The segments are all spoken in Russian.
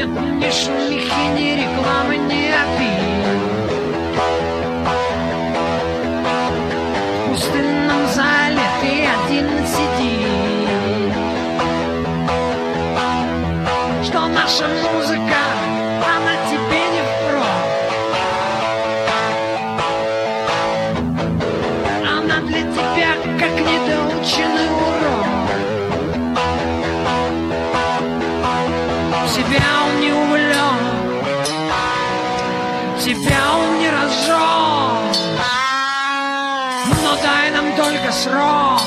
нет ни шумихи, ни рекламы, ни обид. В пустынном зале ты один сидишь. Что наша музыка, она тебе не впрок. Она для тебя как недоученный урок. Тебя он не увлек, тебя он не разжег. Но дай нам только срок,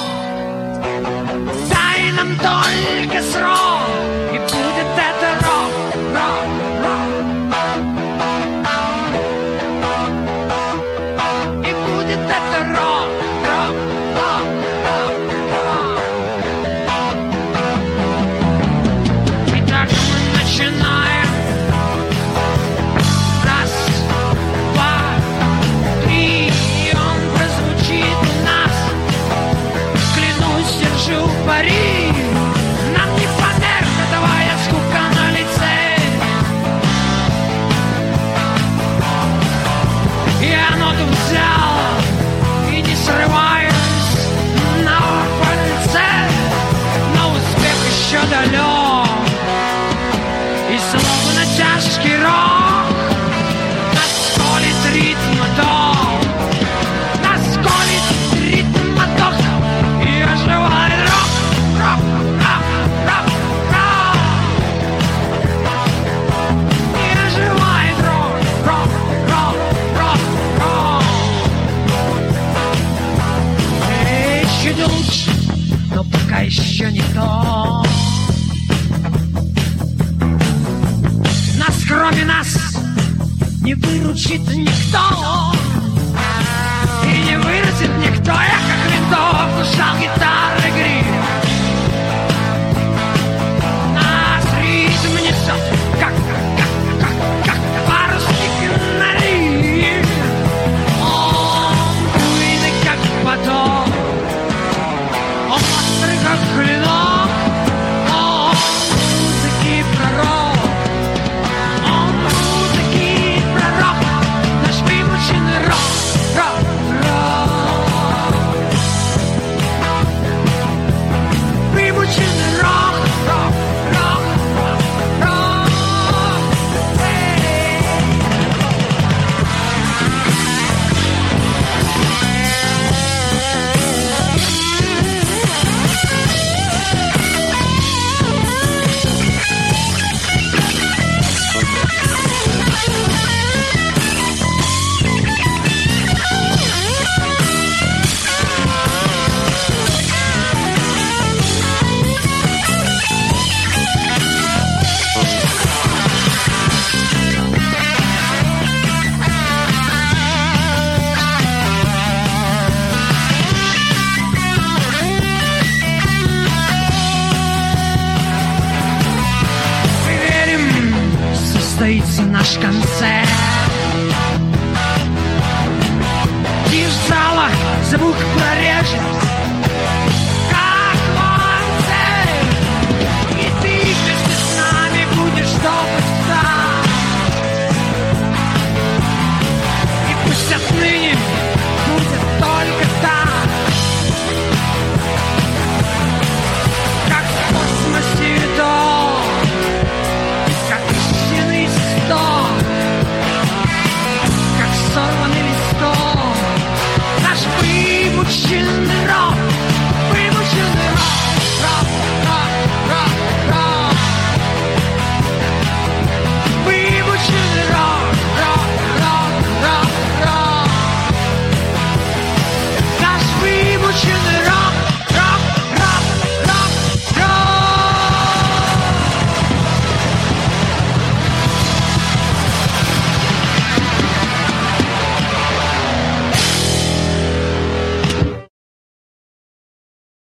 дай нам только срок, и будет это рок, рок, рок. И будет это рок, рок, рок, рок, рок. Итак, мы начинаем. Раз, два, три, и он прозвучит у нас. Клянусь, держу пари. Нам не фанер, давая скука на лице. Я ноту взял и не срываюсь на пальце, но успех еще далек. И словно тяжкий рок нас колет ритм мотор, нас колет ритм мотор, и оживает рок, рок, рок, рок, рок. И оживает рок, рок, рок, рок, рок. Эй, чуть лучше, но пока еще не то. Кроме нас не выручит никто, и не вырастет никто, я как винтов душал гитары гриф. Нас ритм несет, как парусник на риф. Он буйный, как поток, он острый, как клинок, он музыки пророк. Состоится наш концерт. Тишь в залах звук прорежет,